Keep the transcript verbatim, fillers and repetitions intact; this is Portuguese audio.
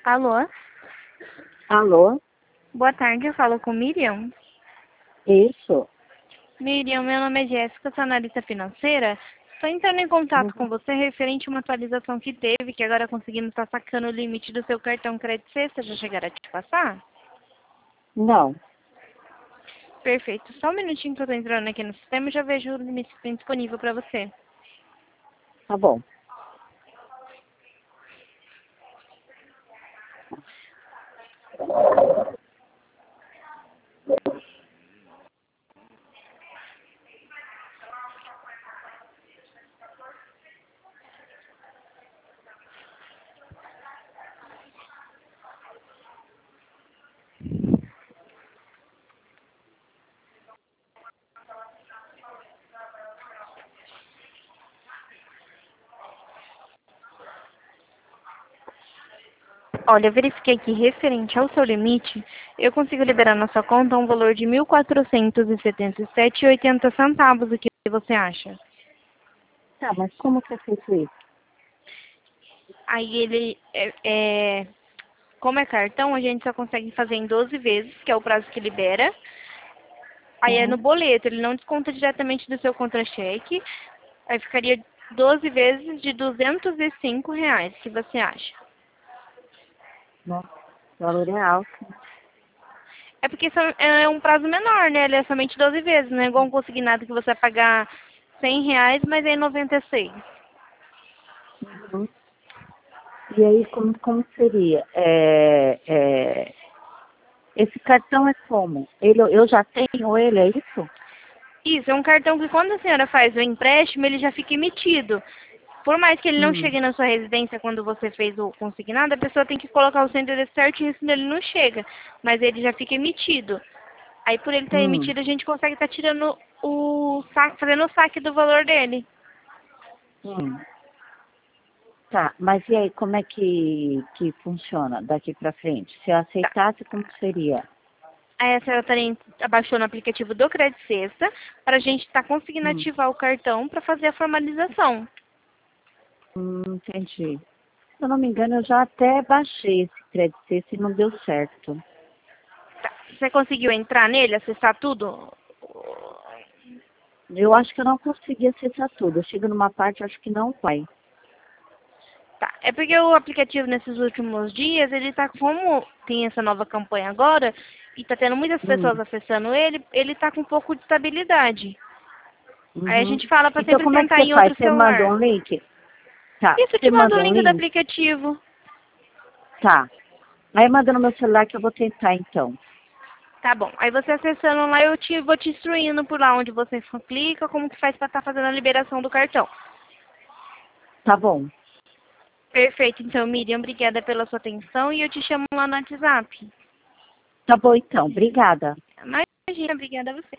Alô? Alô? Boa tarde, eu falo com Miriam. Isso. Miriam, meu nome é Jéssica, sou analista financeira. Estou entrando em contato com Uhum. você referente a uma atualização que teve, que agora conseguimos estar sacando o limite do seu cartão Crédito Sexta. Já chegaram a te passar? Não. Perfeito. Só um minutinho que eu estou entrando aqui no sistema e já vejo o limite que tem disponível para você. Tá bom. Olha, eu verifiquei aqui, referente ao seu limite, eu consigo liberar na sua conta um valor de mil quatrocentos e setenta e sete reais e oitenta centavos. O que você acha? Tá, mas como que é feito isso? Aí ele, é, é, como é cartão, a gente só consegue fazer em doze vezes, que é o prazo que libera. Aí é no Uhum. boleto, ele não desconta diretamente do seu contra-cheque. Aí ficaria doze vezes de duzentos e cinco reais. O que você acha? Nossa, o valor é alto. É porque são- é um prazo menor, né? Ele é somente doze vezes, não é igual um consignado que você vai pagar cem reais, mas é noventa e seis. Uhum. E aí, como, como seria? É, é, esse cartão é como? Ele, eu já tenho ele, é isso? Isso, é um cartão que quando a senhora faz o empréstimo, ele já fica emitido. Por mais que ele não Hum. chegue na sua residência quando você fez o consignado, a pessoa tem que colocar o seu endereço certinho, senão ele não chega. Mas ele já fica emitido. Aí por ele estar Hum. emitido, a gente consegue estar tirando o saque, fazendo o saque do valor dele. Hum. Tá, mas e aí, como é que, que funciona daqui pra frente? Se eu Tá. aceitasse, como seria? Aí a senhora também abaixou no aplicativo do Crédito Sexta para a gente estar conseguindo Hum. ativar o cartão para fazer a formalização. Hum, entendi. Se eu não me engano, eu já até baixei esse crédito e não deu certo. Tá. Você conseguiu entrar nele, acessar tudo? Eu acho que eu não consegui acessar tudo. Eu chego numa parte, acho que não vai. Tá. É porque o aplicativo nesses últimos dias, ele tá como tem essa nova campanha agora e tá tendo muitas Hum, pessoas acessando ele, ele tá com um pouco de estabilidade. Aí a uhum. gente fala para Então, sempre como é que tentar você em faz? outro Você manda celular. um link? Tá. Isso, eu Você te mando o manda um link do link? aplicativo. Tá. Aí manda no meu celular que eu vou tentar, então. Tá bom. Aí você acessando lá, eu te, vou te instruindo por lá onde você clica, como que faz para estar fazendo a liberação do cartão. Tá bom. Perfeito. Então, Miriam, obrigada pela sua atenção e eu te chamo lá no WhatsApp. Tá bom, então. Obrigada. Imagina, obrigada a você.